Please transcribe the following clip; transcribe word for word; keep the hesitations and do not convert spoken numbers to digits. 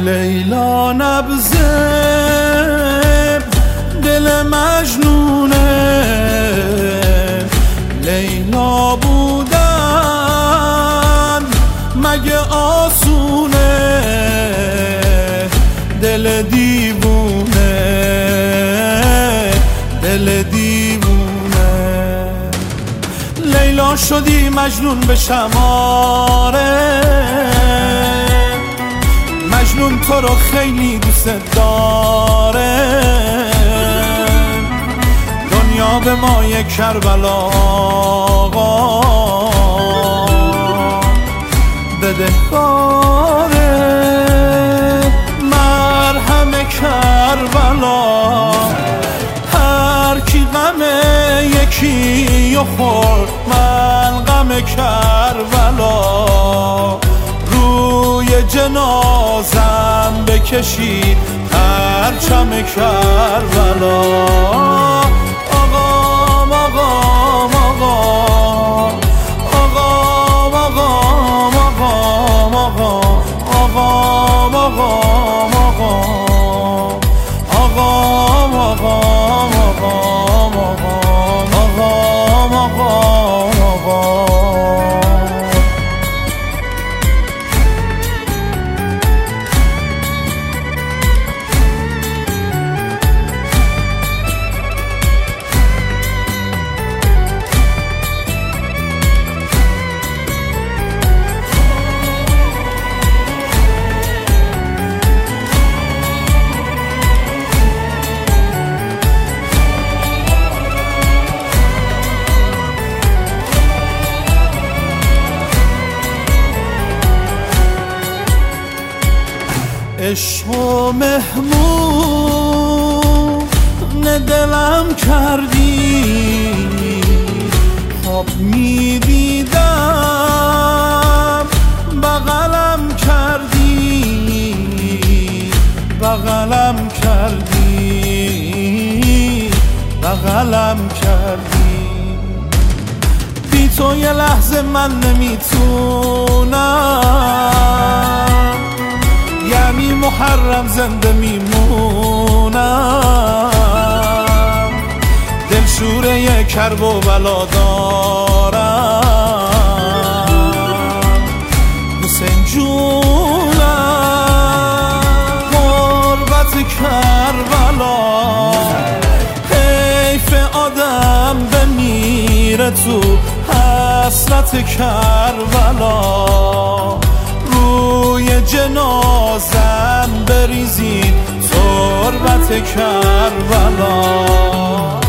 لیلا نبضه دل مجنونه، لیلا بودن مگه آسونه، دل دیوونه دل دیوونه. لیلا شدی مجنون به شماره، مجنون تو رو خیلی دوست داره، دنیا به ما یک کربلا آقا بدهکاره، مرهم کربلا هر کی غم یکی و خورد، من غم کربلا روی جنازم بکشید پرچم کربلا. آقام آقام آقام آقام آقام آقام آقام آقام آقام آقام عشق و مهمون دلم کردی، خواب میدیدم بغلم کردی، بغلم کردی بغلم کردی. بی تو یه لحظه من نمیتونم، یعنی محرم زنده میمونم، دلشوره یه کرب و بلا دارم، حسین جونم غربت کربلا، حیف آدم بمیره تو حسرت کربلا، روی جنازم بریزید تربت کربلا.